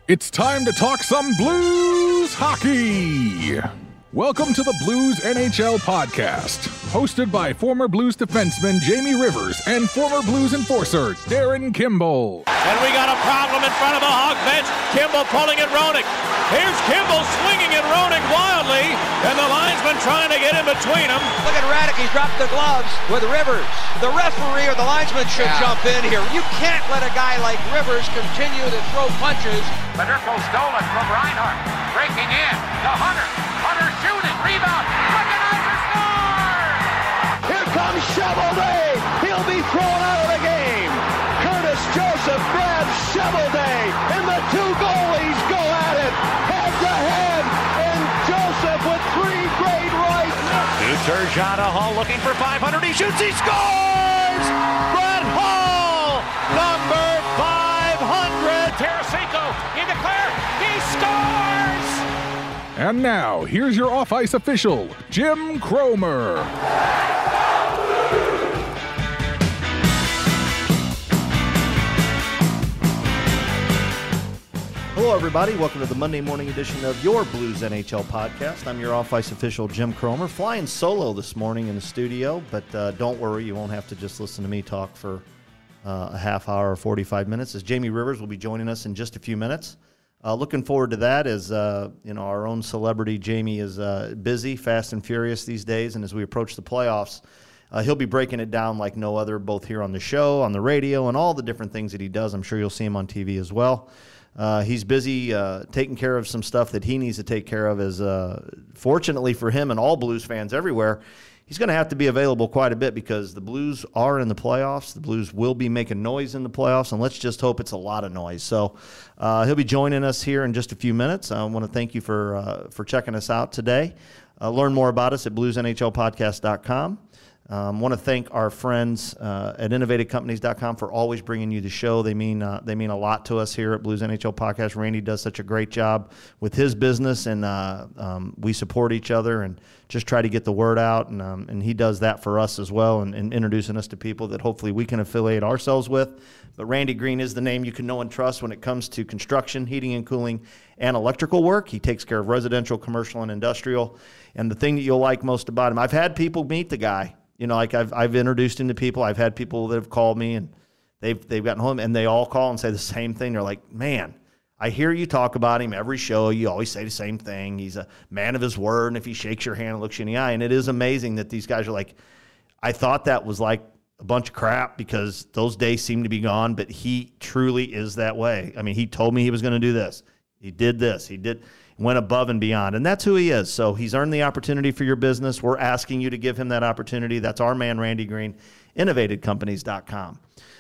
It's time to talk some Blues hockey. Welcome to the Blues NHL podcast, hosted by former Blues defenseman Jamie Rivers and former Blues enforcer Darren Kimball. And we got a problem in front of the Hawk bench. Kimball pulling at Roenick. Here's Kimball swinging at Roenick wildly, and the linesman trying to get in between them. Look at Radek, he's dropped the gloves with Rivers. The referee or the linesman should jump in here. You can't let a guy like Rivers continue to throw punches. Federico stolen from Reinhart. Breaking in to Hunter. Hunter shooting. Rebound. Wickenheiser scores! Here comes Shovelday. He'll be thrown out of the game. Curtis Joseph grabs Shovelday, and the two goalies go at it head to head. And Joseph with three great rights. To Turgeon, Hall looking for 500. He shoots. He scores! Brett Hall, number 500. Tarasenko in the clear. He scores! And now, here's your off-ice official, Jim Cromer. Hello, everybody. Welcome to the Monday morning edition of your Blues NHL podcast. I'm your off-ice official, Jim Cromer, flying solo this morning in the studio, but don't worry, you won't have to just listen to me talk for a half hour or 45 minutes, as Jamie Rivers will be joining us in just a few minutes. Looking forward to that, as our own celebrity Jamie is busy, fast and furious these days, and as we approach the playoffs, he'll be breaking it down like no other, both here on the show, on the radio, and all the different things that he does. I'm sure you'll see him on TV as well. He's busy taking care of some stuff that he needs to take care of, as fortunately for him and all Blues fans everywhere, he's going to have to be available quite a bit because the Blues are in the playoffs. The Blues will be making noise in the playoffs, and let's just hope it's a lot of noise. So he'll be joining us here in just a few minutes. I want to thank you for checking us out today. Learn more about us at bluesnhlpodcast.com. Want to thank our friends at innovatecompanies.com for always bringing you the show. They mean a lot to us here at Blues NHL Podcast. Randy does such a great job with his business, and we support each other and just try to get the word out. And he does that for us as well, and introducing us to people that hopefully we can affiliate ourselves with. But Randy Green is the name you can know and trust when it comes to construction, heating and cooling, and electrical work. He takes care of residential, commercial, and industrial. And the thing that you'll like most about him, I've had people meet the guy. You know, like I've introduced him to people. I've had people that have called me, and they've gotten home, and they all call and say the same thing. They're like, man, I hear you talk about him every show. You always say the same thing. He's a man of his word, and if he shakes your hand and looks you in the eye. And it is amazing that these guys are like, I thought that was like a bunch of crap because those days seem to be gone, but he truly is that way. I mean, he told me he was going to do this. He did this. He went above and beyond, and that's who he is. So he's earned the opportunity for your business. We're asking you to give him that opportunity. That's our man, Randy Green, innovatecompanies.com.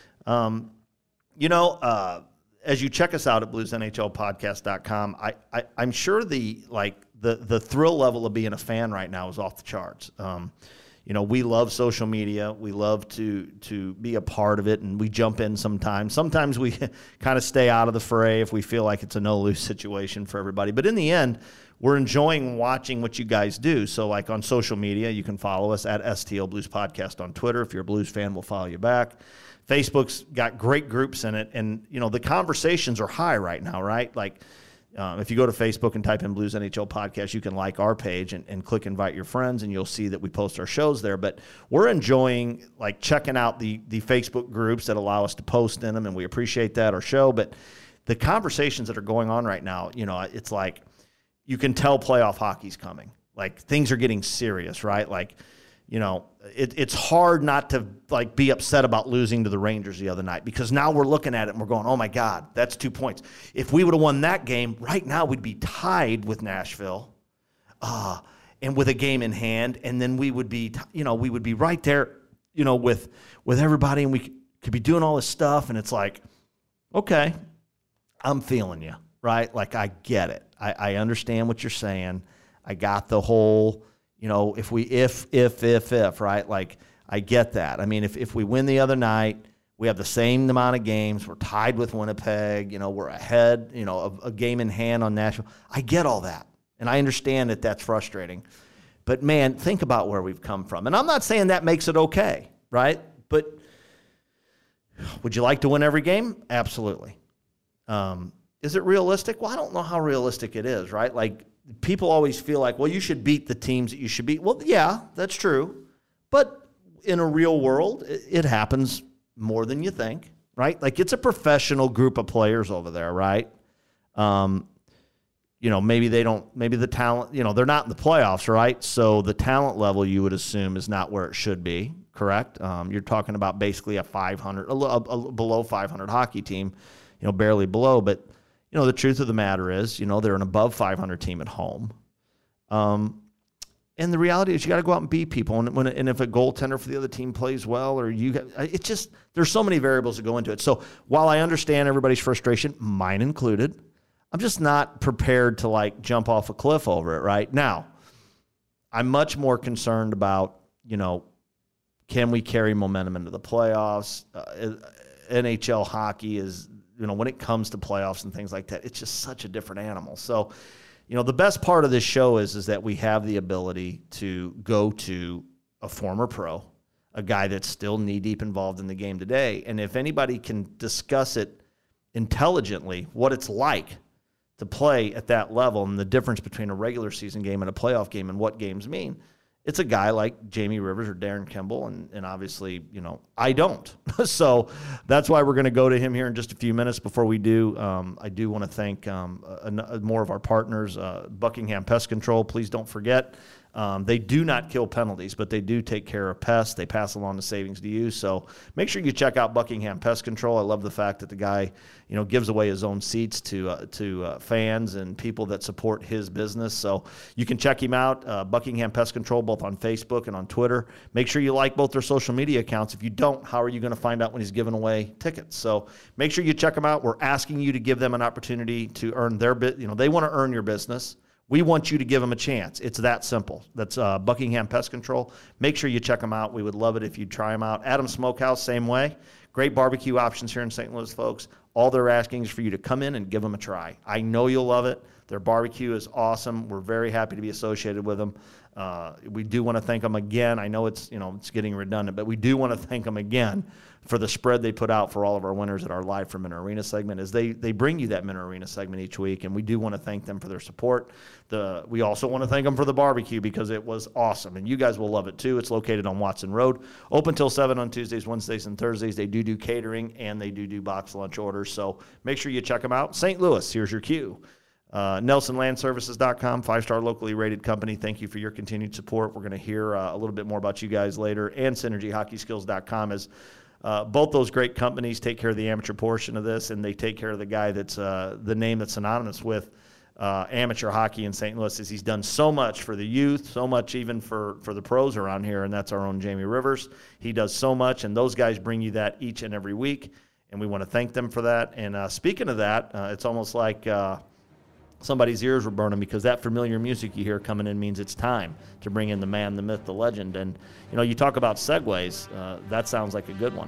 As you check us out at bluesnhlpodcast.com, I'm sure the thrill level of being a fan right now is off the charts. We love social media. We love to be a part of it, and we jump in sometimes. Sometimes we kind of stay out of the fray if we feel like it's a no-lose situation for everybody. But in the end, we're enjoying watching what you guys do. So like on social media, you can follow us at STL Blues Podcast on Twitter. If you're a Blues fan, we'll follow you back. Facebook's got great groups in it, and the conversations are high right now, right? Like if you go to Facebook and type in Blues NHL Podcast, you can like our page and click invite your friends, and you'll see that we post our shows there. But we're enjoying checking out the Facebook groups that allow us to post in them, and we appreciate that, our show. But the conversations that are going on right now, it's like you can tell playoff hockey's coming. Like things are getting serious, right? It's hard not to be upset about losing to the Rangers the other night, because now we're looking at it and we're going, oh my God, that's 2 points. If we would have won that game, right now we'd be tied with Nashville, and with a game in hand, and then we would be, we would be right there, with everybody, and we could be doing all this stuff, and it's like, okay, I'm feeling you, right? Like I get it. I understand what you're saying. I got the whole. If, right? Like, I get that. I mean, if we win the other night, we have the same amount of games. We're tied with Winnipeg. We're ahead, of a game in hand on Nashville. I get all that, and I understand that that's frustrating. But, man, think about where we've come from. And I'm not saying that makes it okay, right? But would you like to win every game? Absolutely. Is it realistic? Well, I don't know how realistic it is, right? Like, people always feel like, well, you should beat the teams that you should beat. Well, yeah, that's true. But in a real world, it happens more than you think, right? Like, it's a professional group of players over there, right? Maybe the talent, they're not in the playoffs, right? So the talent level, you would assume, is not where it should be, correct? You're talking about basically a 500, a below 500 hockey team, barely below. But, the truth of the matter is, they're an above 500 team at home. And the reality is you got to go out and beat people. And if a goaltender for the other team plays well, or there's so many variables that go into it. So while I understand everybody's frustration, mine included, I'm just not prepared to jump off a cliff over it right now. I'm much more concerned about, can we carry momentum into the playoffs? NHL hockey is, when it comes to playoffs and things like that, it's just such a different animal. So, the best part of this show is that we have the ability to go to a former pro, a guy that's still knee-deep involved in the game today. And if anybody can discuss it intelligently, what it's like to play at that level and the difference between a regular season game and a playoff game and what games mean, it's a guy like Jamie Rivers or Darren Kimball, and obviously, I don't. So that's why we're going to go to him here in just a few minutes. Before we do, I do want to thank more of our partners, Buckingham Pest Control. Please don't forget, they do not kill penalties, but they do take care of pests. They pass along the savings to you. So make sure you check out Buckingham Pest Control. I love the fact that the guy, gives away his own seats to fans and people that support his business. So you can check him out, Buckingham Pest Control, both on Facebook and on Twitter. Make sure you like both their social media accounts. If you don't, how are you going to find out when he's giving away tickets? So make sure you check them out. We're asking you to give them an opportunity to earn their bit. They want to earn your business. We want you to give them a chance. It's that simple. That's Buckingham Pest Control. Make sure you check them out. We would love it if you'd try them out. Adams Smokehouse, same way. Great barbecue options here in St. Louis, folks. All they're asking is for you to come in and give them a try. I know you'll love it. Their barbecue is awesome. We're very happy to be associated with them. We do want to thank them again. I know it's getting redundant, but we do want to thank them again for the spread they put out for all of our winners at our Live from Minter Arena segment, as they bring you that Minter Arena segment each week, and we do want to thank them for their support. We also want to thank them for the barbecue because it was awesome, and you guys will love it too. It's located on Watson Road, open till 7 on Tuesdays, Wednesdays, and Thursdays. They do catering, and they do box lunch orders, so make sure you check them out. St. Louis, here's your cue. NelsonLandServices.com, 5-star locally rated company. Thank you for your continued support. We're going to hear a little bit more about you guys later. And SynergyHockeySkills.com, as both those great companies take care of the amateur portion of this, and they take care of the guy that's the name that's synonymous with amateur hockey in St. Louis, as he's done so much for the youth, so much even for the pros around here, and that's our own Jamie Rivers. He does so much, and those guys bring you that each and every week, and we want to thank them for that. And speaking of that, it's almost like somebody's ears were burning, because that familiar music you hear coming in means it's time to bring in the man, the myth, the legend. And, you talk about segues, that sounds like a good one.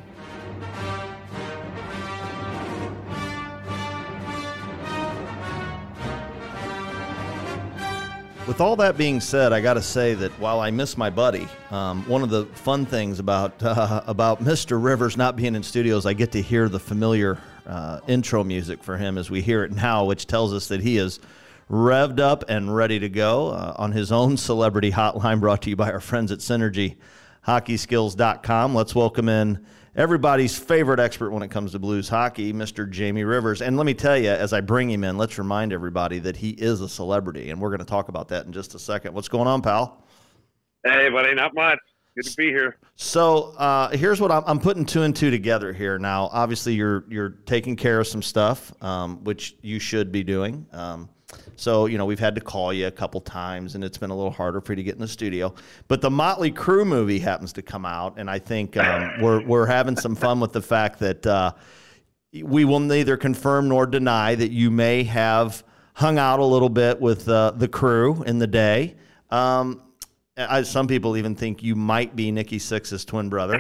With all that being said, I got to say that while I miss my buddy, one of the fun things about Mr. Rivers not being in studios, I get to hear the familiar intro music for him as we hear it now, which tells us that he is revved up and ready to go on his own celebrity hotline, brought to you by our friends at SynergyHockeySkills.com. Let's welcome in everybody's favorite expert when it comes to Blues hockey, Mr. Jamie Rivers. And let me tell you, as I bring him in, let's remind everybody that he is a celebrity, and we're going to talk about that in just a second. What's going on, pal? Hey, buddy, not much. Good to be here. So here's what I'm putting two and two together here. Now, obviously, you're taking care of some stuff, which you should be doing. So, we've had to call you a couple times, and it's been a little harder for you to get in the studio. But the Motley Crue movie happens to come out, and I think we're having some fun with the fact that we will neither confirm nor deny that you may have hung out a little bit with the crew in the day. Some people even think you might be Nikki Sixx's twin brother.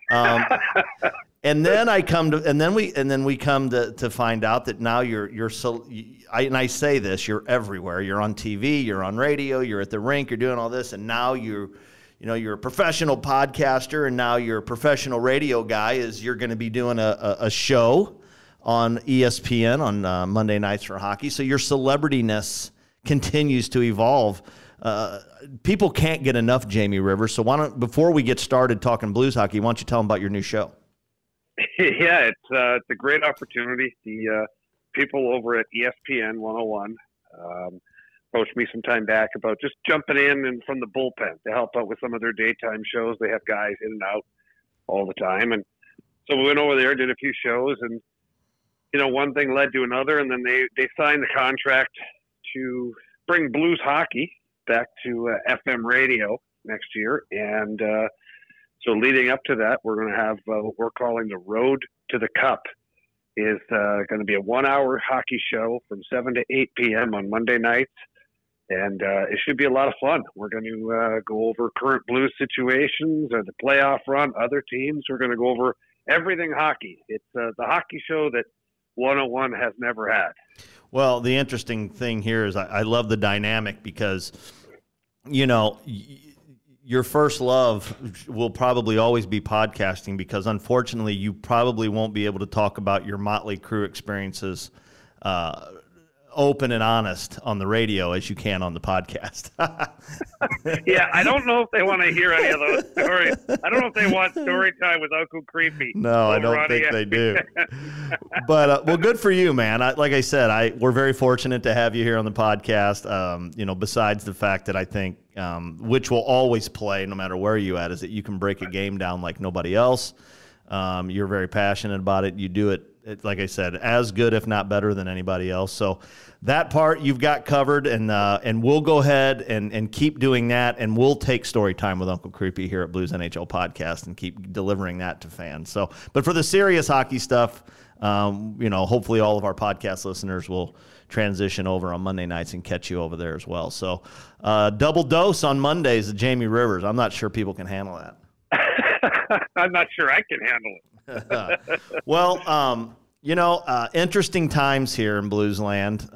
And then we come to find out that now I say this, you're everywhere. You're on TV, you're on radio, you're at the rink, you're doing all this, and now you're a professional podcaster, and now you're a professional radio guy, as you're going to be doing a show on ESPN on Monday nights for hockey. So your celebrityness continues to evolve. People can't get enough Jamie Rivers. So why don't, before we get started talking Blues hockey, why don't you tell them about your new show? Yeah, it's a great opportunity. The people over at ESPN 101 approached me some time back about just jumping in and from the bullpen to help out with some of their daytime shows. They have guys in and out all the time. And so we went over there, did a few shows, and, one thing led to another. And then they signed the contract to bring Blues hockey back to FM radio next year. And so leading up to that, we're going to have what we're calling the Road to the Cup. Is going to be a 1-hour hockey show from 7 to 8 p.m. on Monday nights. And it should be a lot of fun. We're going to go over current Blues situations or the playoff run, other teams. We're going to go over everything hockey. It's the hockey show that 101 has never had. Well, the interesting thing here is I love the dynamic because, your first love will probably always be podcasting because, unfortunately, you probably won't be able to talk about your Motley Crue experiences open and honest on the radio as you can on the podcast. Yeah, I don't know if they want to hear any of those stories. I don't know if they want story time with Uncle Creepy. No, I don't think they do. But, well, good for you, man. Like I said, we're very fortunate to have you here on the podcast, besides the fact that I think, which will always play no matter where you at, is that you can break a game down like nobody else. You're very passionate about it. You do it, like I said, as good, if not better than anybody else. So that part you've got covered, and we'll go ahead and keep doing that, and we'll take story time with Uncle Creepy here at Blues NHL Podcast and keep delivering that to fans. So, but for the serious hockey stuff, hopefully all of our podcast listeners will transition over on Monday nights and catch you over there as well. So double dose on Mondays of Jamie Rivers. I'm not sure people can handle that. I'm not sure I can handle it. Well, interesting times here in Blues land.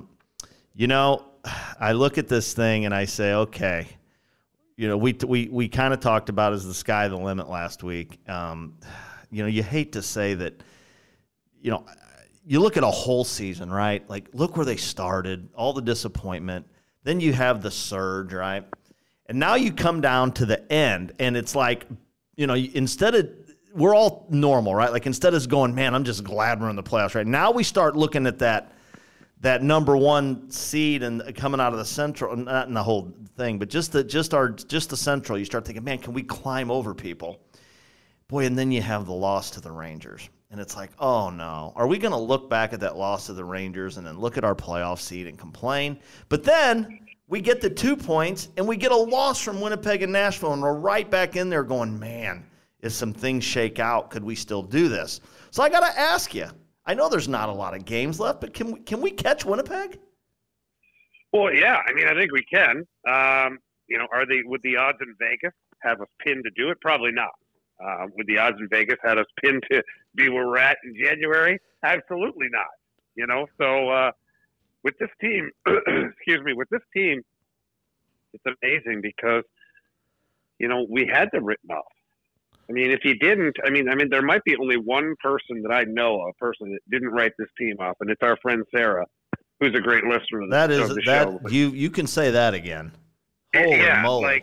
I look at this thing and I say, okay, we kind of talked about is the sky the limit last week. You hate to say that, you look at a whole season, right? Like, look where they started, all the disappointment. Then you have the surge, right? And now you come down to the end, and it's like, instead of, we're all normal, right? Like, instead of going, man, I'm just glad we're in the playoffs, right? Now we start looking at that number one seed and coming out of the Central, not in the whole thing, but just the Central. You start thinking, man, can we climb over people? Boy, and then you have the loss to the Rangers. And it's like, oh, no. Are we going to look back at that loss to the Rangers and then look at our playoff seed and complain? But then we get the 2 points, and we get a loss from Winnipeg and Nashville, and we're right back in there going, man, if some things shake out, could we still do this? So I got to ask you, I know there's not a lot of games left, but can we catch Winnipeg? Well, yeah. I mean, I think we can. Would the odds in Vegas have us pinned to do it? Probably not. Would the odds in Vegas have us pinned to be where we're at in January? Absolutely not. So with this team, it's amazing because, we had them written off. I mean, if you didn't, there might be only one person that I know, a person that didn't write this team off, and it's our friend Sarah, who's a great listener of the show. You can say that again. Holy moly.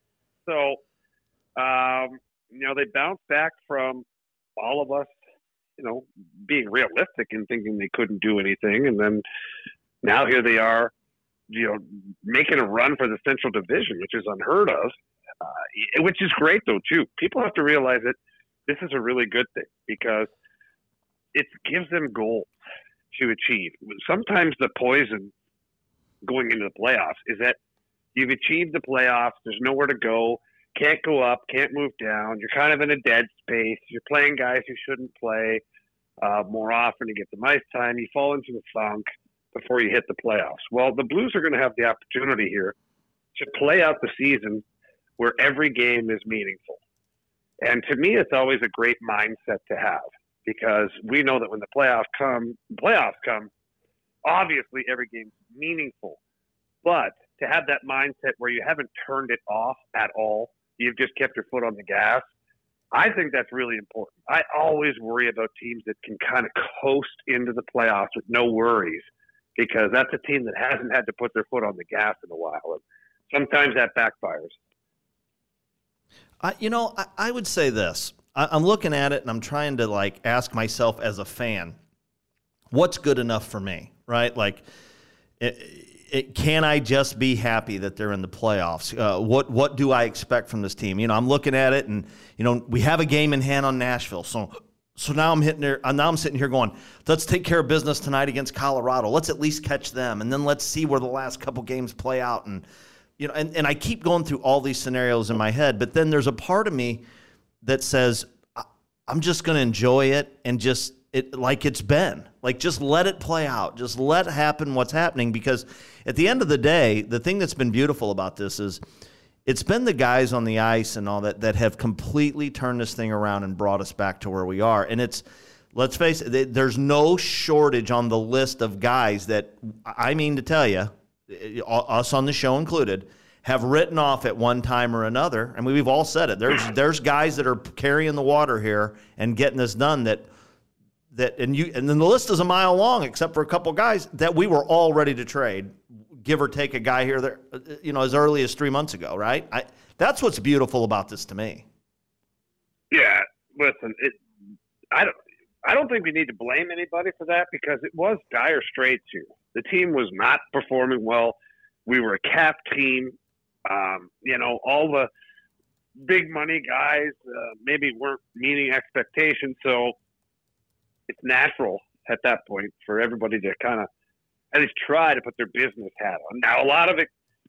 They bounced back from all of us, being realistic and thinking they couldn't do anything. And then now here they are, making a run for the Central Division, which is unheard of, which is great, though, too. People have to realize that this is a really good thing because it gives them goals to achieve. Sometimes the poison going into the playoffs is that you've achieved the playoffs, there's nowhere to go, can't go up, can't move down. You're kind of in a dead space. You're playing guys who shouldn't play more often to get some ice time. You fall into the funk before you hit the playoffs. Well, the Blues are going to have the opportunity here to play out the season where every game is meaningful. And to me, it's always a great mindset to have because we know that when the playoffs come, obviously every game's meaningful. But to have that mindset where you haven't turned it off at all, you've just kept your foot on the gas, I think that's really important. I always worry about teams that can kind of coast into the playoffs with no worries, because that's a team that hasn't had to put their foot on the gas in a while. And sometimes that backfires. I would say this. I'm looking at it and I'm trying to ask myself as a fan, what's good enough for me, right? Can I just be happy that they're in the playoffs? What do I expect from this team? I'm looking at it, and we have a game in hand on Nashville. So now I'm sitting here going, let's take care of business tonight against Colorado. Let's at least catch them, and then let's see where the last couple games play out. And and I keep going through all these scenarios in my head, but then there's a part of me that says I'm just going to enjoy it and just it's been. Just let it play out. Just let happen what's happening, because at the end of the day, the thing that's been beautiful about this is it's been the guys on the ice and all that have completely turned this thing around and brought us back to where we are. And let's face it, there's no shortage on the list of guys that, I mean to tell you, us on the show included, have written off at one time or another. I mean, we've all said it. There's guys that are carrying the water here and getting this done and then the list is a mile long, except for a couple guys that we were all ready to trade, give or take a guy here there, as early as 3 months ago, right? That's what's beautiful about this to me. Yeah, listen, I don't think we need to blame anybody for that, because it was dire straits here. The team was not performing well. We were a cap team. All the big money guys maybe weren't meeting expectations, so it's natural at that point for everybody to kind of at least try to put their business hat on. Now, a lot of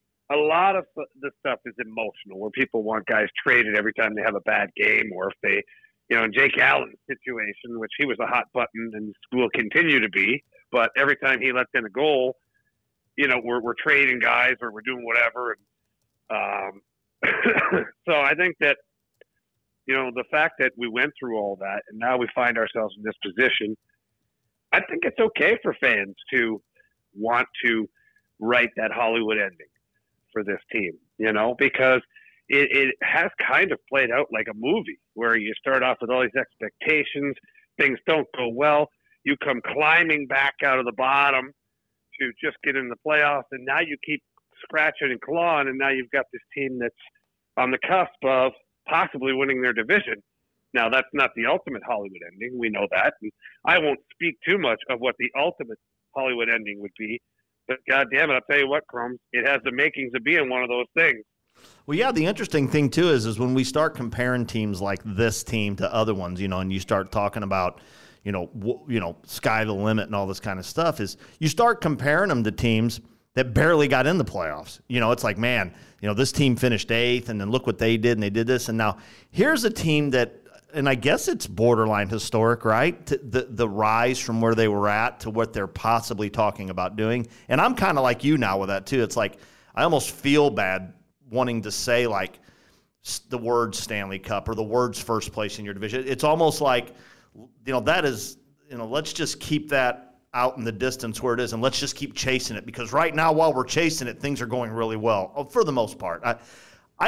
the stuff is emotional, where people want guys traded every time they have a bad game, or if they, in Jake Allen's situation, which he was a hot button and will continue to be, but every time he lets in a goal, we're trading guys or we're doing whatever. And so I think that, the fact that we went through all that and now we find ourselves in this position, I think it's okay for fans to want to write that Hollywood ending for this team, because it has kind of played out like a movie, where you start off with all these expectations, things don't go well, you come climbing back out of the bottom to just get in the playoffs, and now you keep scratching and clawing, and now you've got this team that's on the cusp of possibly winning their division. Now, that's not the ultimate Hollywood ending. We know that. And I won't speak too much of what the ultimate Hollywood ending would be. But God damn it, I'll tell you what, Crumbs, it has the makings of being one of those things. Well, yeah, the interesting thing, too, is when we start comparing teams like this team to other ones, and you start talking about, sky the limit and all this kind of stuff, is you start comparing them to teams that barely got in the playoffs. It's like, man, this team finished 8th, and then look what they did, and they did this. And now here's a team that, and I guess it's borderline historic, right? The rise from where they were at to what they're possibly talking about doing. And I'm kind of like you now with that, too. It's like I almost feel bad wanting to say, the words Stanley Cup or the words first place in your division. It's almost like, that is, let's just keep that out in the distance where it is, and let's just keep chasing it, because right now, while we're chasing it, things are going really well for the most part. I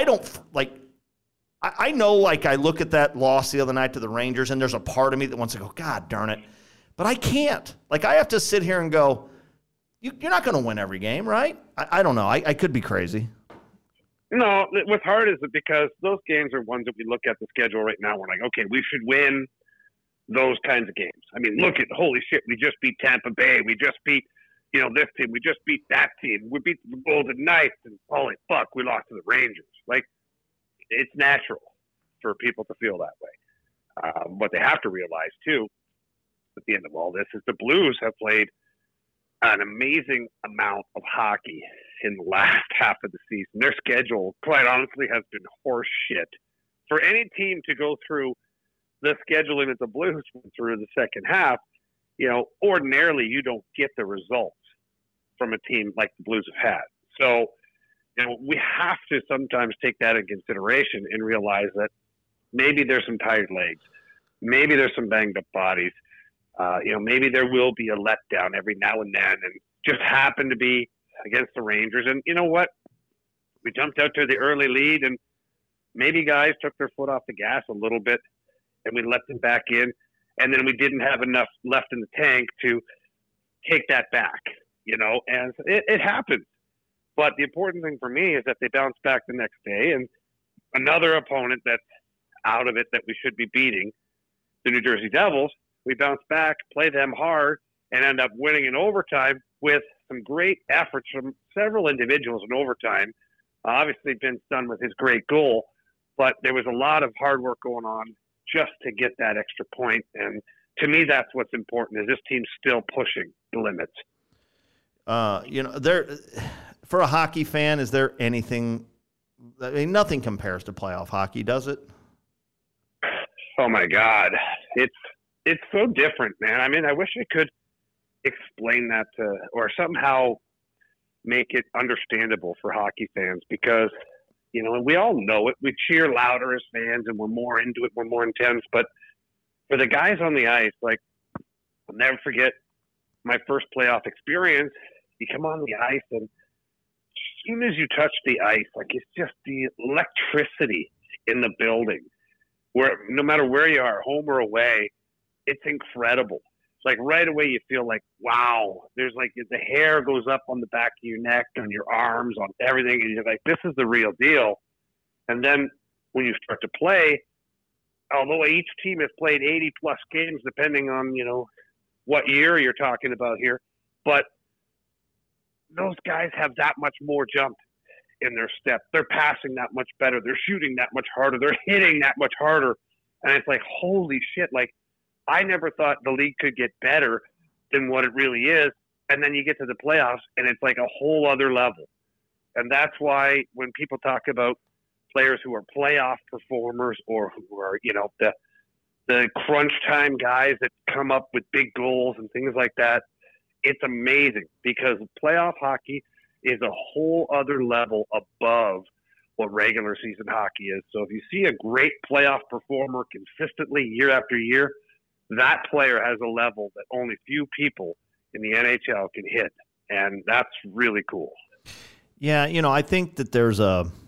know, I look at that loss the other night to the Rangers, and there's a part of me that wants to go, God darn it, but I can't. I have to sit here and go, you're not going to win every game, right? I don't know. I could be crazy. No, what's hard is because those games are ones that we look at the schedule right now. We're like, okay, we should win those kinds of games. I mean, look at, holy shit, we just beat Tampa Bay. We just beat, this team. We just beat that team. We beat the Golden Knights, and holy fuck, we lost to the Rangers. It's natural for people to feel that way. What they have to realize, too, at the end of all this, is the Blues have played an amazing amount of hockey in the last half of the season. Their schedule, quite honestly, has been horse shit. For any team to go through the scheduling that the Blues went through the second half, ordinarily you don't get the results from a team like the Blues have had. So, we have to sometimes take that into consideration and realize that maybe there's some tired legs. Maybe there's some banged up bodies. Maybe there will be a letdown every now and then, and just happen to be against the Rangers. And you know what? We jumped out to the early lead, and maybe guys took their foot off the gas a little bit and we let them back in, and then we didn't have enough left in the tank to take that back, and it happens. But the important thing for me is that they bounce back the next day, and another opponent that's out of it that we should be beating, the New Jersey Devils, we bounce back, play them hard, and end up winning in overtime with some great efforts from several individuals in overtime. Obviously, Vince Dunn with his great goal, but there was a lot of hard work going on just to get that extra point. And to me, that's what's important, is this team's still pushing the limits. For a hockey fan, is there anything – I mean, nothing compares to playoff hockey, does it? Oh, my God. It's so different, man. I mean, I wish I could explain that or somehow make it understandable for hockey fans, because, and we all know it. We cheer louder as fans, and we're more into it. We're more intense. But for the guys on the ice, like, I'll never forget my first playoff experience. You come on the ice, and as soon as you touch the ice, like, it's just the electricity in the building, where no matter where you are, home or away, it's incredible. It's like right away you feel like, wow, there's like the hair goes up on the back of your neck, on your arms, on everything, and you're like, this is the real deal. And then when you start to play, although each team has played 80 plus games, depending on, what year you're talking about here, but those guys have that much more jump in their step. They're passing that much better. They're shooting that much harder. They're hitting that much harder. And it's like, holy shit. Like, I never thought the league could get better than what it really is. And then you get to the playoffs, and it's like a whole other level. And that's why when people talk about players who are playoff performers, or who are, the crunch time guys that come up with big goals and things like that, it's amazing, because playoff hockey is a whole other level above what regular season hockey is. So if you see a great playoff performer consistently year after year, that player has a level that only few people in the NHL can hit. And that's really cool. Yeah. I think that there's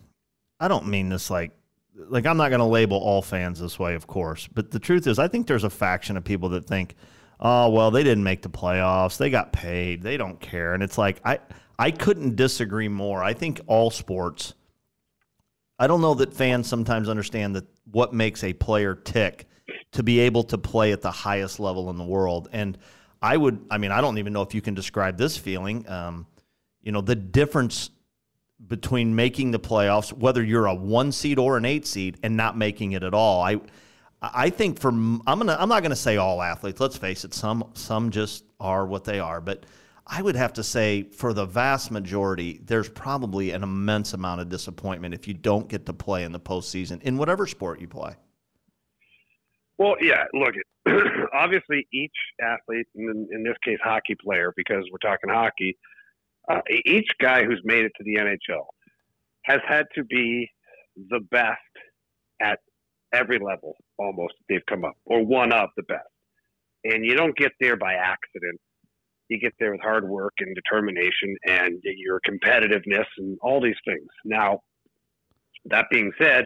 I don't mean this like I'm not going to label all fans this way, of course, but the truth is I think there's a faction of people that think, oh, well, they didn't make the playoffs. They got paid. They don't care. And it's like, I couldn't disagree more. I think all sports, I don't know that fans sometimes understand that what makes a player tick to be able to play at the highest level in the world. And I don't even know if you can describe this feeling. The difference between making the playoffs, whether you're a 1 seed or an 8 seed, and not making it at all. I think I'm not gonna say all athletes. Let's face it, some just are what they are. But I would have to say for the vast majority, there's probably an immense amount of disappointment if you don't get to play in the postseason in whatever sport you play. Well, yeah, look, obviously each athlete, in this case hockey player, because we're talking hockey, each guy who's made it to the NHL has had to be the best at every level almost they've come up, or one of the best. And you don't get there by accident. You get there with hard work and determination and your competitiveness and all these things. Now, that being said,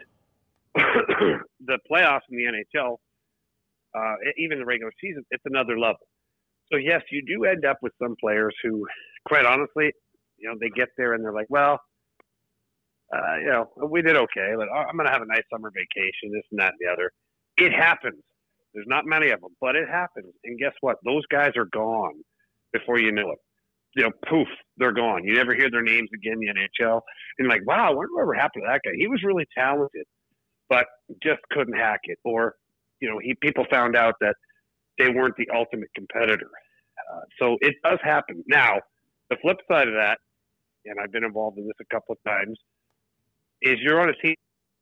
the playoffs in the NHL, even the regular season, it's another level. So, yes, you do end up with some players who, quite honestly, they get there and they're like, well, we did okay. But I'm going to have a nice summer vacation, this and that and the other. It happens. There's not many of them, but it happens. And guess what? Those guys are gone before you know it. Poof, they're gone. You never hear their names again in the NHL. And you're like, wow, I wonder whatever happened to that guy. He was really talented, but just couldn't hack it. Or, people found out that they weren't the ultimate competitor. So it does happen. Now, the flip side of that, and I've been involved in this a couple of times, is you're on a team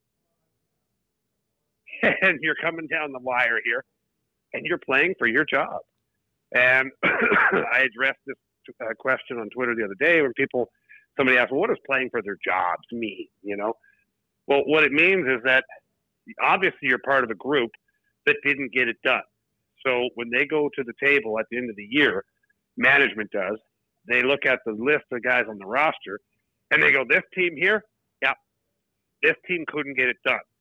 and you're coming down the wire here and you're playing for your job. And I addressed this question on Twitter the other day when somebody asked, well, what does playing for their jobs mean? Well, what it means is that obviously you're part of a group that didn't get it done. So when they go to the table at the end of the year, management does, they look at the list of guys on the roster and they go, this team here, yeah, this team couldn't get it done.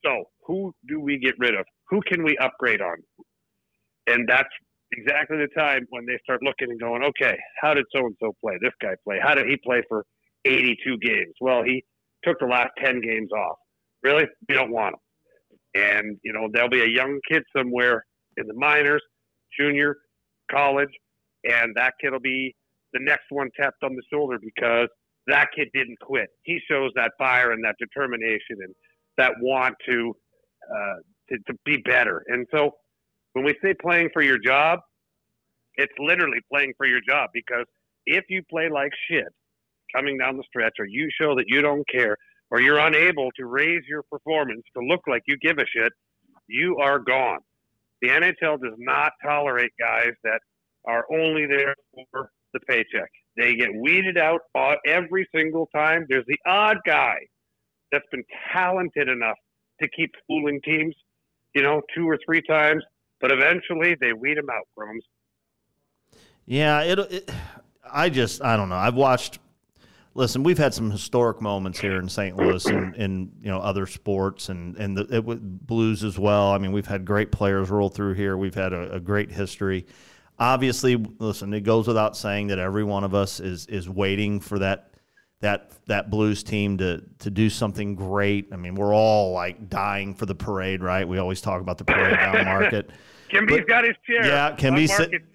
So who do we get rid of? Who can we upgrade on? And that's exactly the time when they start looking and going, okay, how did so-and-so play? This guy play? How did he play for 82 games? Well, he took the last 10 games off. Really? We don't want him. And, there'll be a young kid somewhere in the minors, junior, college, and that kid will be the next one tapped on the shoulder because that kid didn't quit. He shows that fire and that determination and that want to be better. And so when we say playing for your job, it's literally playing for your job, because if you play like shit coming down the stretch, or you show that you don't care, or you're unable to raise your performance to look like you give a shit, you are gone. The NHL does not tolerate guys that are only there for the paycheck. They get weeded out every single time. There's the odd guy that's been talented enough to keep fooling teams, 2 or 3 times, but eventually they weed them out, Grooms. Yeah, I don't know. I've watched. Listen, we've had some historic moments here in St. Louis and other sports and the Blues as well. I mean, we've had great players roll through here. We've had a great history. Obviously, listen, it goes without saying that every one of us is waiting for that Blues team to do something great. I mean, we're all like dying for the parade, right? We always talk about the parade down Market. Kimby's got his chair. Yeah, Kimby.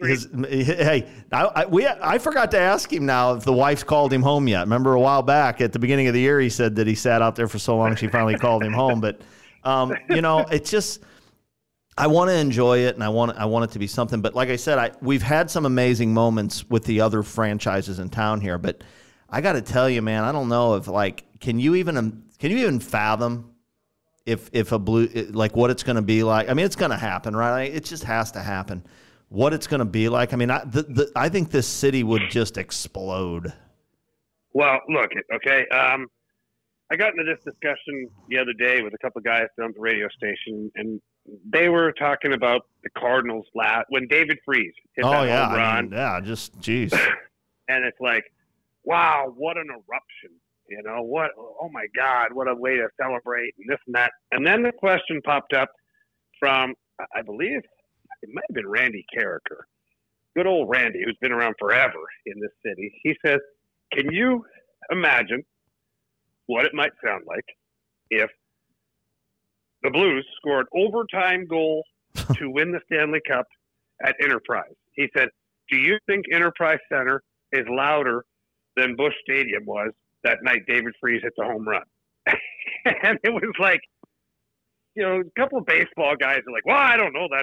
I forgot to ask him now if the wife's called him home yet. Remember a while back at the beginning of the year, he said that he sat out there for so long she finally called him home. But it's just, I want to enjoy it and I want it to be something. But like I said, we've had some amazing moments with the other franchises in town here. But I got to tell you, man, I don't know if can you even fathom if a Blue, like what it's going to be like? I mean, it's going to happen, right? It just has to happen. What it's going to be like? I mean, I think this city would just explode. Well, look, okay. I got into this discussion the other day with a couple of guys down at the radio station, and they were talking about the Cardinals when David Freese hit that home run. Geez. And it's like, wow, what an eruption. What? Oh my God, what a way to celebrate and this and that. And then the question popped up from, I believe it might have been Randy Carricker, good old Randy, who's been around forever in this city. He says, can you imagine what it might sound like if the Blues scored overtime goal to win the Stanley Cup at Enterprise? He said, do you think Enterprise Center is louder than Busch Stadium was that night David Freese hit the home run? And it was like, a couple of baseball guys are like, well, I don't know, that's,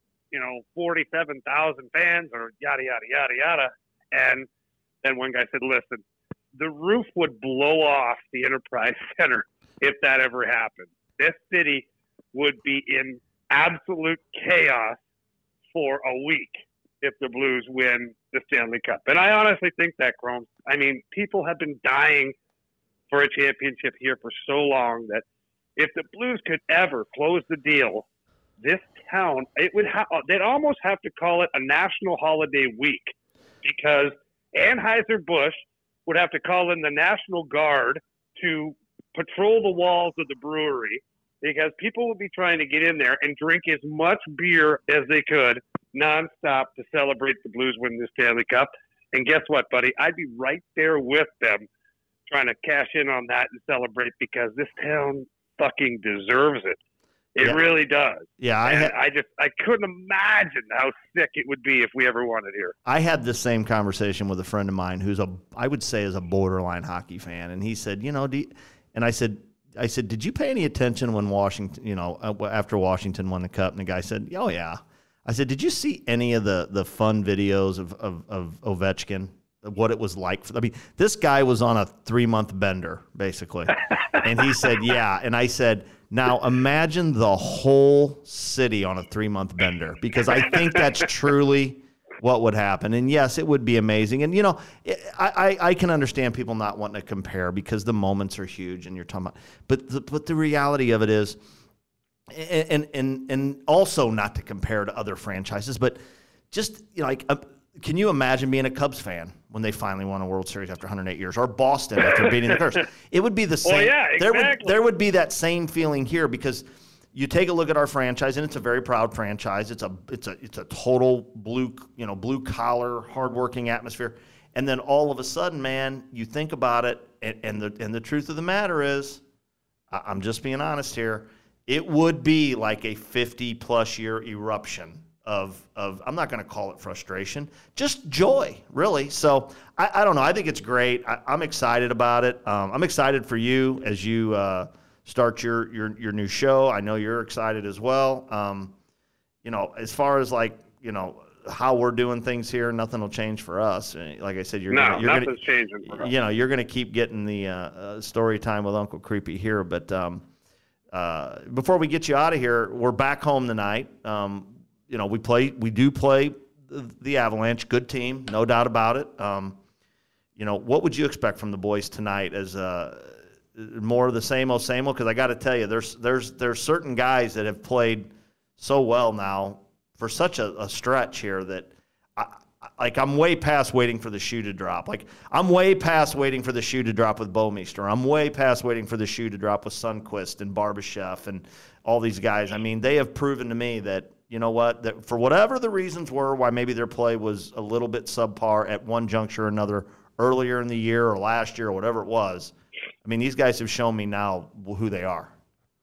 47,000 fans or yada, yada, yada, yada. And then one guy said, listen, the roof would blow off the Enterprise Center if that ever happened. This city would be in absolute chaos for a week if the Blues win the Stanley Cup. And I honestly think that, Chrome. I mean, people have been dying for a championship here for so long that if the Blues could ever close the deal, this town, they'd almost have to call it a national holiday week, because Anheuser-Busch would have to call in the National Guard to patrol the walls of the brewery, because people would be trying to get in there and drink as much beer as they could nonstop to celebrate the Blues winning the Stanley Cup. And guess what, buddy? I'd be right there with them trying to cash in on that and celebrate, because this town fucking deserves it. It really does. Yeah, I couldn't imagine how sick it would be if we ever won it here. I had the same conversation with a friend of mine who's I would say is a borderline hockey fan, and he said, and I said, did you pay any attention when Washington, after Washington won the Cup? And the guy said, oh yeah. I said, did you see any of the fun videos of Ovechkin? What it was like? This guy was on a 3-month bender, basically. And he said, yeah. And I said, now imagine the whole city on a 3-month bender, because I think that's truly what would happen. And yes, it would be amazing. And, I can understand people not wanting to compare because the moments are huge and you're talking about, but the reality of it is, and also not to compare to other franchises, but just, can you imagine being a Cubs fan when they finally won a World Series after 108 years, or Boston after beating the Cubs? It would be the same. Well, yeah, exactly. There would be that same feeling here, because you take a look at our franchise, and it's a very proud franchise. It's a total blue collar, hardworking atmosphere. And then all of a sudden, man, you think about it, and the truth of the matter is, I'm just being honest here, it would be like a 50-plus year eruption of I'm not going to call it frustration, just joy, really. So I don't know. I think it's great. I'm excited about it. I'm excited for you as you start your new show. I know you're excited as well. As far as how we're doing things here, nothing will change for us. Like I said, nothing's changing for us. You're going to keep getting the story time with Uncle Creepy here. But before we get you out of here, we're back home tonight. We do play the Avalanche, good team, no doubt about it. What would you expect from the boys tonight? As more of the same old? Because I got to tell you, there's certain guys that have played so well now for such a stretch here that I'm way past waiting for the shoe to drop. I'm way past waiting for the shoe to drop with Bouwmeester. I'm way past waiting for the shoe to drop with Sundqvist and Barbashev and all these guys. I mean, they have proven to me that, you know what, that for whatever the reasons were why maybe their play was a little bit subpar at one juncture or another earlier in the year or last year or whatever it was, I mean, these guys have shown me now who they are.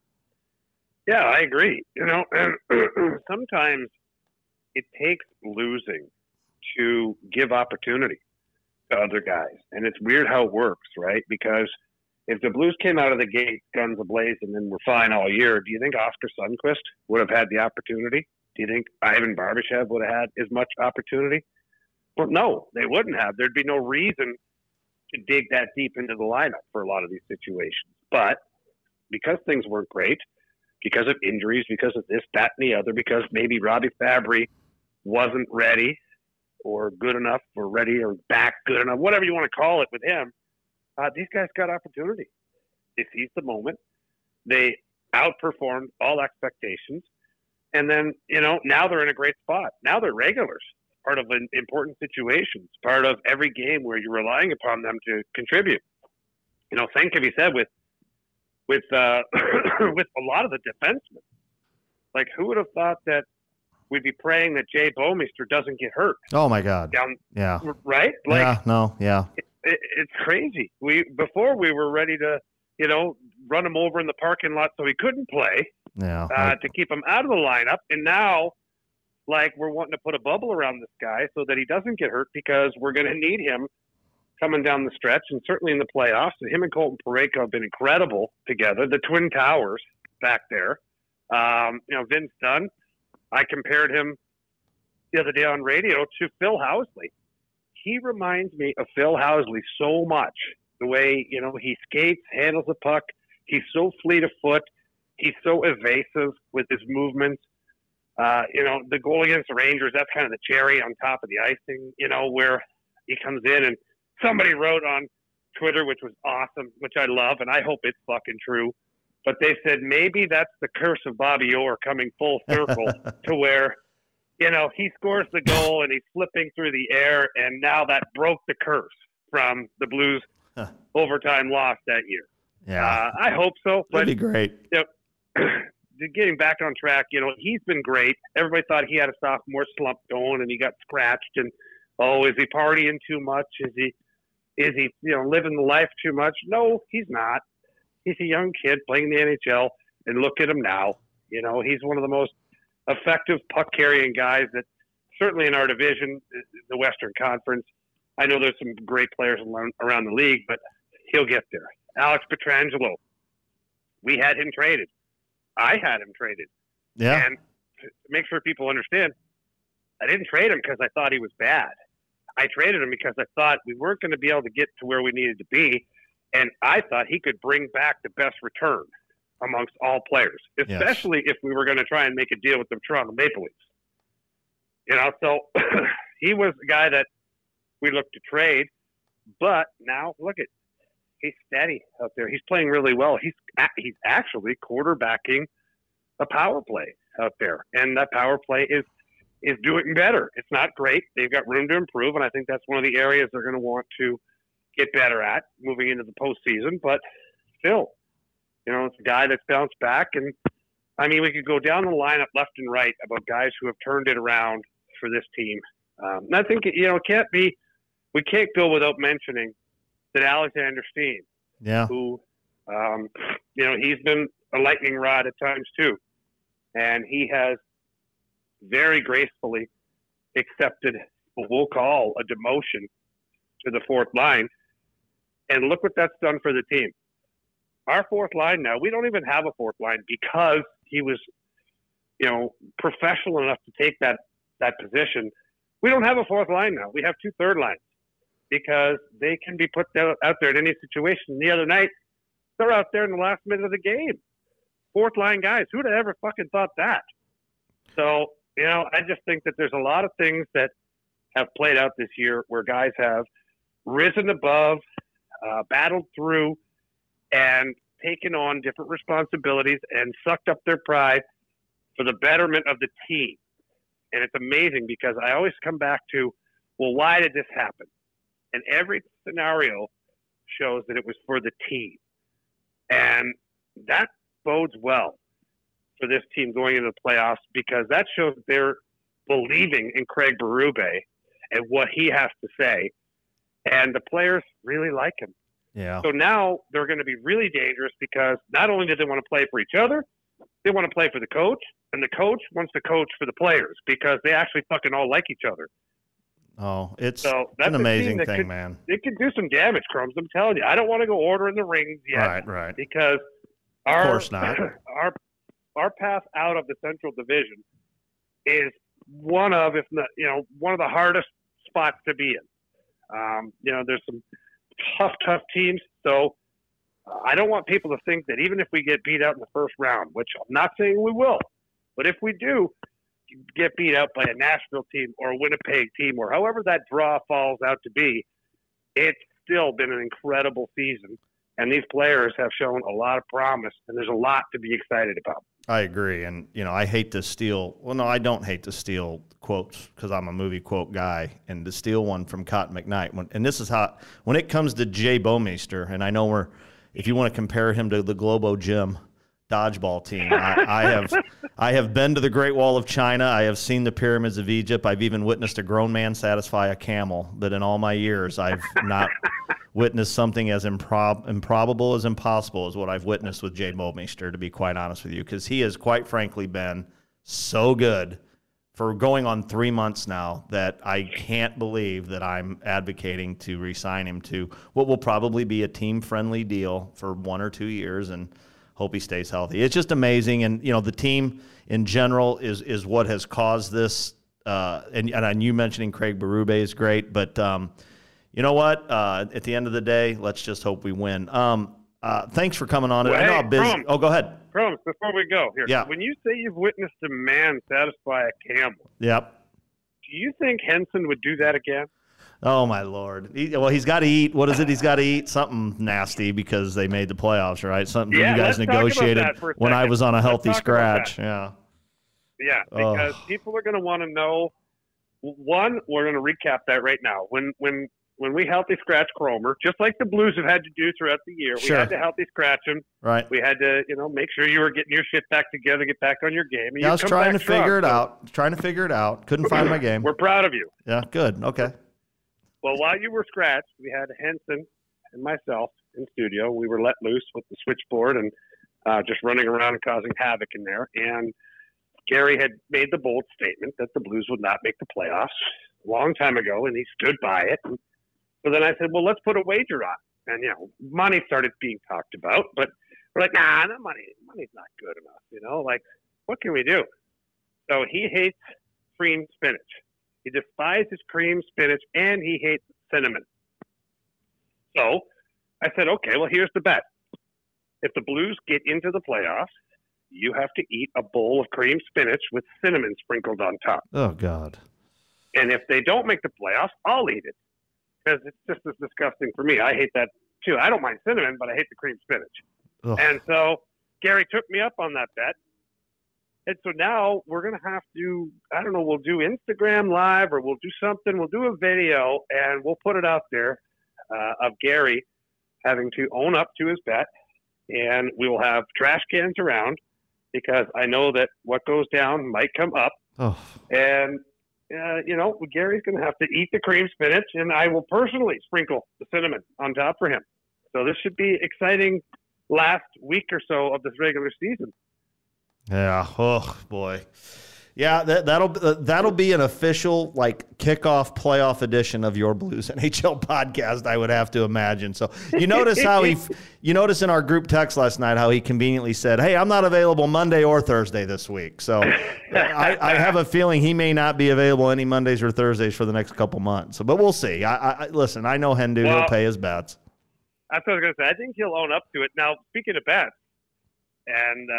Yeah, I agree. And sometimes it takes losing to give opportunity to other guys. And it's weird how it works, right? Because if the Blues came out of the gate guns ablaze and then were fine all year, do you think Oscar Sundqvist would have had the opportunity? Do you think Ivan Barbashev would have had as much opportunity? Well, no, they wouldn't have. There'd be no reason to dig that deep into the lineup for a lot of these situations. But because things weren't great, because of injuries, because of this, that, and the other, because maybe Robbie Fabry wasn't ready or good enough or ready or back good enough, whatever you want to call it with him, these guys got opportunity. They seized the moment. They outperformed all expectations. And then, now they're in a great spot. Now they're regulars, part of an important situations, part of every game where you're relying upon them to contribute. Same can be said with with a lot of the defensemen. Like, who would have thought that we'd be praying that Jay Bouwmeester doesn't get hurt? Oh my God! Yeah. Right? It's crazy. Before we were ready to, run him over in the parking lot so he couldn't play. Yeah. To keep him out of the lineup, and now, we're wanting to put a bubble around this guy so that he doesn't get hurt, because we're going to need him coming down the stretch, and certainly in the playoffs. And him and Colton Parayko have been incredible together. The Twin Towers back there. Vince Dunn, I compared him the other day on radio to Phil Housley. He reminds me of Phil Housley so much. The way, he skates, handles the puck. He's so fleet of foot. He's so evasive with his movements. The goal against the Rangers, that's kind of the cherry on top of the icing, where he comes in, and somebody wrote on Twitter, which was awesome, which I love, and I hope it's fucking true. But they said maybe that's the curse of Bobby Orr coming full circle to where, he scores the goal and he's flipping through the air, and now that broke the curse from the Blues overtime loss that year. Yeah, I hope so. That'd be great. Getting back on track, he's been great. Everybody thought he had a sophomore slump going, and he got scratched. And is he partying too much? Is he living the life too much? No, he's not. He's a young kid playing in the NHL, and look at him now. He's one of the most effective puck-carrying guys that certainly in our division, the Western Conference. I know there's some great players around the league, but he'll get there. Alex Pietrangelo, we had him traded. I had him traded. Yeah. And to make sure people understand, I didn't trade him because I thought he was bad. I traded him because I thought we weren't going to be able to get to where we needed to be, and I thought he could bring back the best return amongst all players, especially if we were going to try and make a deal with the Toronto Maple Leafs. So he was the guy that we looked to trade, but now look at, he's steady out there. He's playing really well. He's actually quarterbacking a power play out there, and that power play is is doing better. It's not great. They've got room to improve, and I think that's one of the areas they're going to want to get better at moving into the postseason. But still, it's a guy that's bounced back. And, I mean, we could go down the lineup left and right about guys who have turned it around for this team. And I think, we can't go without mentioning that Alexander Steen, who, he's been a lightning rod at times too. And he has very gracefully accepted what we'll call a demotion to the fourth line. And look what that's done for the team. Our fourth line now, we don't even have a fourth line because he was, professional enough to take that position. We don't have a fourth line now. We have 2 third lines because they can be put out there in any situation. The other night, they're out there in the last minute of the game. Fourth line guys. Who'd have ever fucking thought that? So, I just think that there's a lot of things that have played out this year where guys have risen above, battled through, and taken on different responsibilities and sucked up their pride for the betterment of the team. And it's amazing because I always come back to, well, why did this happen? And every scenario shows that it was for the team. And that bodes well for this team going into the playoffs because that shows that they're believing in Craig Berube and what he has to say. And the players really like him. Yeah. So now they're going to be really dangerous because not only do they want to play for each other, they want to play for the coach, and the coach wants to coach for the players because they actually fucking all like each other. Oh, it's an amazing thing, man. It could do some damage, Crumbs. I'm telling you. I don't want to go ordering the rings yet. Right. Because of course not. Our path out of the Central Division is one of, if not, one of the hardest spots to be in. There's some tough teams. So I don't want people to think that even if we get beat out in the first round, which I'm not saying we will, but if we do get beat out by a Nashville team or a Winnipeg team or however that draw falls out to be, it's still been an incredible season. And these players have shown a lot of promise, and there's a lot to be excited about. I agree. And, I hate to steal – well, no, I don't hate to steal quotes because I'm a movie quote guy. And to steal one from Cotton McKnight. And this is how – when it comes to Jay Bouwmeester, and I know if you want to compare him to the Globo Gym dodgeball team, I have been to the Great Wall of China. I have seen the pyramids of Egypt. I've even witnessed a grown man satisfy a camel. But in all my years, I've not – witnessed something as improbable as impossible as what I've witnessed with Jay Bouwmeester, to be quite honest with you, because he has quite frankly been so good for going on 3 months now that I can't believe that I'm advocating to re-sign him to what will probably be a team-friendly deal for 1 or 2 years and hope he stays healthy. It's just amazing. And, the team in general is what has caused this. And you mentioning Craig Berube is great, but you know what? At the end of the day, let's just hope we win. Thanks for coming on. Well, I know how busy. Crumbs, go ahead. Crumbs, before we go here, when you say you've witnessed a man satisfy a camel, yep. Do you think Henson would do that again? Oh my Lord! He's got to eat. What is it? He's got to eat something nasty because they made the playoffs, right? Something you guys negotiated when I was on a healthy scratch. Yeah. Yeah, because people are going to want to know. One, we're going to recap that right now. When we healthy scratch Cromer, just like the Blues have had to do throughout the year, we had to healthy scratch him. Right. We had to, make sure you were getting your shit back together, get back on your game. And I was trying to figure it out. Couldn't find my game. We're proud of you. Yeah, good. Okay. Well, while you were scratched, we had Henson and myself in studio. We were let loose with the switchboard and just running around and causing havoc in there. And Gary had made the bold statement that the Blues would not make the playoffs a long time ago, and he stood by it. So then I said, well, let's put a wager on. And, money started being talked about. But we're like, nah, the money's not good enough. What can we do? So he hates cream spinach. He despises cream spinach, and he hates cinnamon. So I said, okay, well, here's the bet. If the Blues get into the playoffs, you have to eat a bowl of cream spinach with cinnamon sprinkled on top. Oh, God. And if they don't make the playoffs, I'll eat it. Because it's just as disgusting for me. I hate that too. I don't mind cinnamon, but I hate the cream spinach. Ugh. And so Gary took me up on that bet. And so now we're going to have to, I don't know, we'll do Instagram Live or we'll do something. We'll do a video and we'll put it out there of Gary having to own up to his bet. And we will have trash cans around because I know that what goes down might come up. Oh. And, Gary's going to have to eat the cream spinach and I will personally sprinkle the cinnamon on top for him. So this should be exciting last week or so of this regular season. Yeah. Oh boy. Yeah. That'll be an official kickoff playoff edition of your Blues NHL podcast, I would have to imagine. So you notice in our group text last night how he conveniently said, "Hey, I'm not available Monday or Thursday this week." So I have a feeling he may not be available any Mondays or Thursdays for the next couple months. But we'll see. Listen. I know Hendu. He'll pay his bets. That's what I was going to say. I think he'll own up to it. Now, speaking of bets, and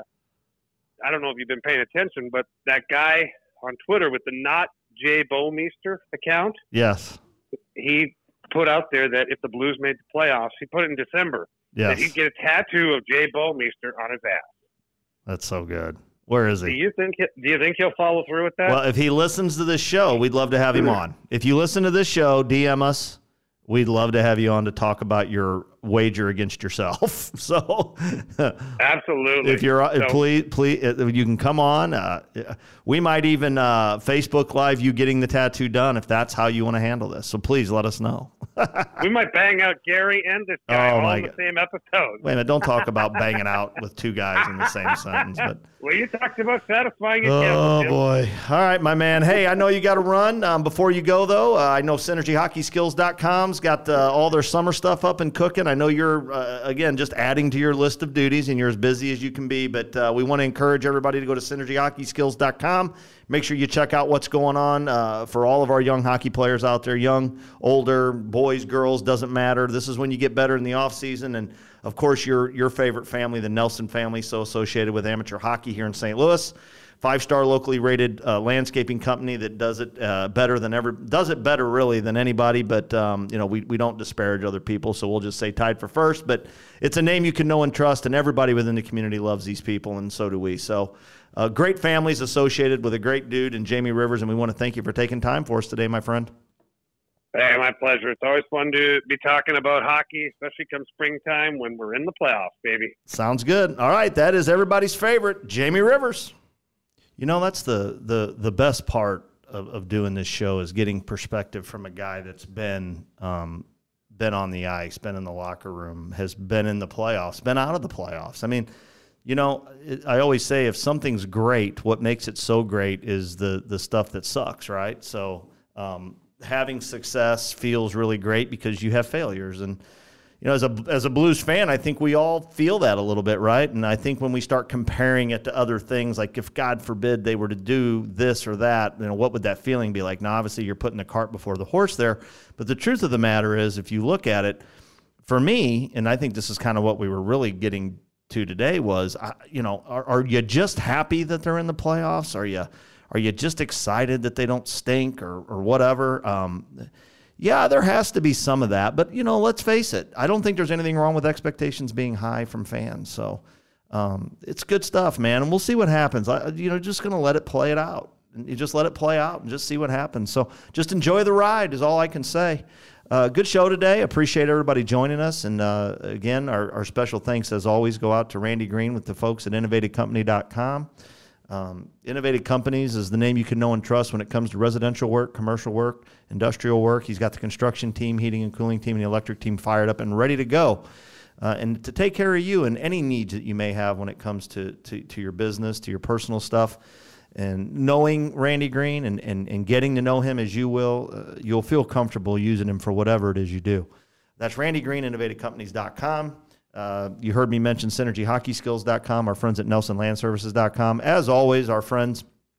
I don't know if you've been paying attention, but that guy on Twitter with the Not Jay Bouwmeester account, yes, he put out there that if the Blues made the playoffs, he put it in December, that he'd get a tattoo of Jay Bouwmeester on his ass. That's so good. Where is he? Do you think he'll follow through with that? Well, if he listens to this show, we'd love to have him on. If you listen to this show, DM us. We'd love to have you on to talk about your wager against yourself. So, absolutely. Please, you can come on. We might even Facebook Live you getting the tattoo done if that's how you want to handle this. So please let us know. We might bang out Gary and this guy all in the same episode. Wait a minute, don't talk about banging out with two guys in the same sentence. But well, you talked about satisfying it. Oh, boy. All right, my man. Hey, I know you got to run. Before you go, though, I know SynergyHockeySkills.com's got all their summer stuff up and cooking. I know you're, again, just adding to your list of duties, and you're as busy as you can be. But we want to encourage everybody to go to SynergyHockeySkills.com. Make sure you check out what's going on for all of our young hockey players out there, young, older, boys, girls, doesn't matter. This is when you get better in the offseason. And, of course, your favorite family, the Nelson family, so associated with amateur hockey here in St. Louis. 5-star locally rated landscaping company that does it better really than anybody. But, we don't disparage other people, so we'll just say tied for first. But it's a name you can know and trust, and everybody within the community loves these people, and so do we. So great families associated with a great dude in Jamie Rivers, and we want to thank you for taking time for us today, my friend. Hey, my pleasure. It's always fun to be talking about hockey, especially come springtime when we're in the playoffs, baby. Sounds good. All right, that is everybody's favorite, Jamie Rivers. You know, that's the best part of doing this show is getting perspective from a guy that's been on the ice, been in the locker room, has been in the playoffs, been out of the playoffs. I mean, I always say if something's great, what makes it so great is the stuff that sucks, right? So having success feels really great because you have failures. And, as a Blues fan, I think we all feel that a little bit, right? And I think when we start comparing it to other things, like if, God forbid, they were to do this or that, what would that feeling be like? Now, obviously, you're putting the cart before the horse there. But the truth of the matter is, if you look at it, for me, and I think this is kind of what we were really getting to today was, are you just happy that they're in the playoffs? Are you just excited that they don't stink or whatever? Yeah, there has to be some of that. But, let's face it. I don't think there's anything wrong with expectations being high from fans. So it's good stuff, man. And we'll see what happens. Just going to let it play it out. You just let it play out and just see what happens. So just enjoy the ride is all I can say. Good show today. Appreciate everybody joining us. And, again, our special thanks, as always, go out to Randy Green with the folks at InnovatedCompany.com. Innovative Companies is the name you can know and trust when it comes to residential work, commercial work, industrial work. He's got the construction team, heating and cooling team, and the electric team fired up and ready to go. And to take care of you and any needs that you may have when it comes to your business, to your personal stuff. And knowing Randy Green and getting to know him as you will, you'll feel comfortable using him for whatever it is you do. That's Randy Green, InnovativeCompanies.com. You heard me mention SynergyHockeySkills.com, our friends at NelsonLandServices.com. As always, our friends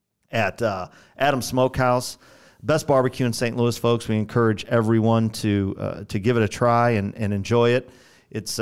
at Adam Smokehouse, best barbecue in St. Louis, folks. We encourage everyone to give it a try and enjoy it. It's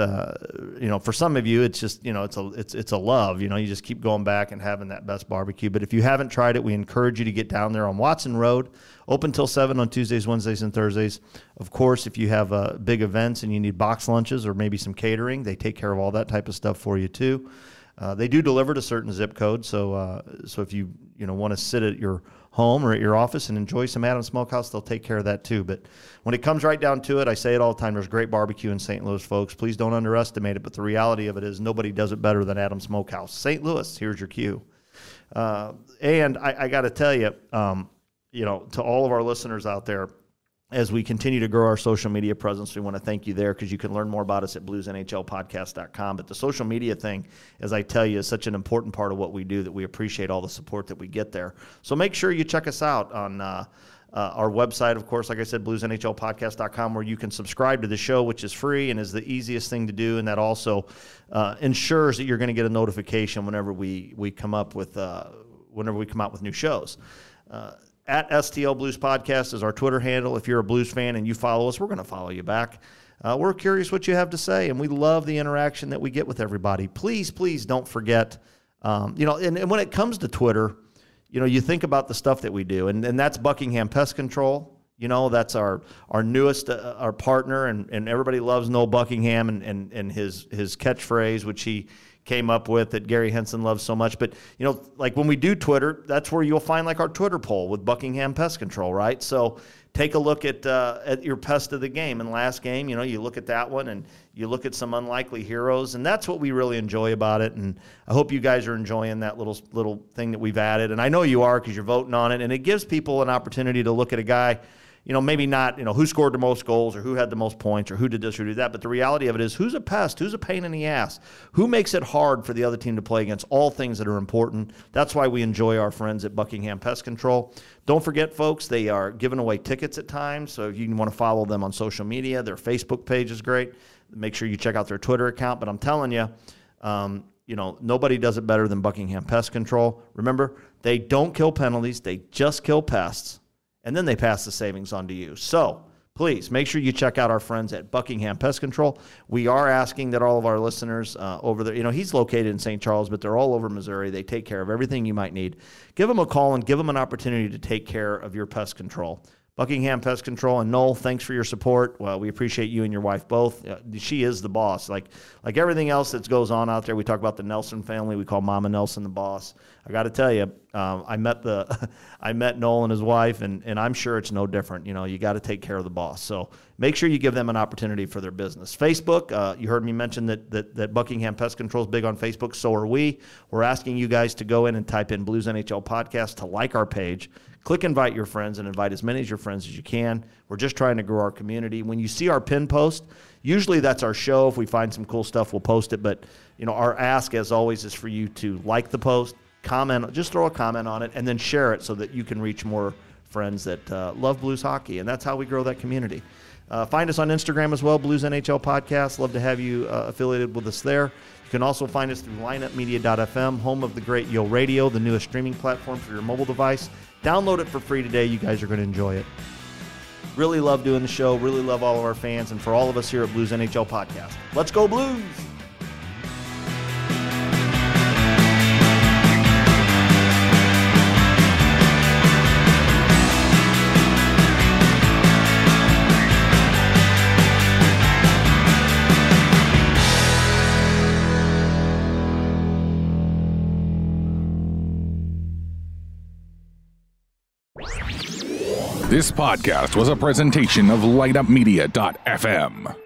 for some of you, it's just it's a love. You just keep going back and having that best barbecue. But if you haven't tried it, we encourage you to get down there on Watson Road. Open till 7 on Tuesdays, Wednesdays, and Thursdays. Of course, if you have big events and you need box lunches or maybe some catering, they take care of all that type of stuff for you too. They do deliver to certain zip codes, so if you want to sit at your home or at your office and enjoy some Adams Smokehouse, they'll take care of that too. But when it comes right down to it, I say it all the time, there's great barbecue in St. Louis, folks. Please don't underestimate it, but the reality of it is nobody does it better than Adams Smokehouse. St. Louis, here's your cue. And I got to tell you, to all of our listeners out there, as we continue to grow our social media presence, we want to thank you there because you can learn more about us at bluesnhlpodcast.com. But the social media thing, as I tell you, is such an important part of what we do that we appreciate all the support that we get there. So make sure you check us out on our website, of course, like I said, bluesnhlpodcast.com, where you can subscribe to the show, which is free and is the easiest thing to do. And that also ensures that you're going to get a notification whenever we come up with new shows. At STL Blues Podcast is our Twitter handle. If you're a Blues fan and you follow us, we're going to follow you back. We're curious what you have to say, and we love the interaction that we get with everybody. Please don't forget, and when it comes to Twitter, you think about the stuff that we do, and that's Buckingham Pest Control. That's our newest our partner, and everybody loves Noel Buckingham and his catchphrase, which he came up with that Gary Henson loves so much. But, like when we do Twitter, that's where you'll find like our Twitter poll with Buckingham Pest Control, right? So take a look at your pest of the game. And last game, you look at that one and you look at some unlikely heroes, and that's what we really enjoy about it. And I hope you guys are enjoying that little thing that we've added. And I know you are because you're voting on it, and it gives people an opportunity to look at a guy, maybe not, who scored the most goals or who had the most points or who did this or did that. But the reality of it is who's a pest, who's a pain in the ass, who makes it hard for the other team to play against, all things that are important. That's why we enjoy our friends at Buckingham Pest Control. Don't forget, folks, they are giving away tickets at times. So if you want to follow them on social media, their Facebook page is great. Make sure you check out their Twitter account. But I'm telling you, nobody does it better than Buckingham Pest Control. Remember, they don't kill penalties. They just kill pests. And then they pass the savings on to you. So please make sure you check out our friends at Buckingham Pest Control. We are asking that all of our listeners over there, he's located in St. Charles, but they're all over Missouri. They take care of everything you might need. Give them a call and give them an opportunity to take care of your pest control. Buckingham Pest Control. And Noel, thanks for your support. Well, we appreciate you and your wife both. She is the boss. Like everything else that goes on out there, we talk about the Nelson family. We call Mama Nelson the boss. I got to tell you, I met Noel and his wife, and I'm sure it's no different. You got to take care of the boss. So make sure you give them an opportunity for their business. Facebook, you heard me mention that Buckingham Pest Control is big on Facebook. So are we. We're asking you guys to go in and type in Blues NHL Podcast to like our page. Click invite your friends and invite as many of your friends as you can. We're just trying to grow our community. When you see our pin post, usually that's our show. If we find some cool stuff, we'll post it. But, our ask, as always, is for you to like the post, comment, just throw a comment on it, and then share it so that you can reach more friends that love Blues hockey. And that's how we grow that community. Find us on Instagram as well, Blues NHL Podcast. Love to have you affiliated with us there. You can also find us through lineupmedia.fm, home of the great Yo Radio, the newest streaming platform for your mobile device. Download it for free today. You guys are going to enjoy it. Really love doing the show. Really love all of our fans. And for all of us here at Blues NHL Podcast, let's go Blues! This podcast was a presentation of LightUpMedia.fm.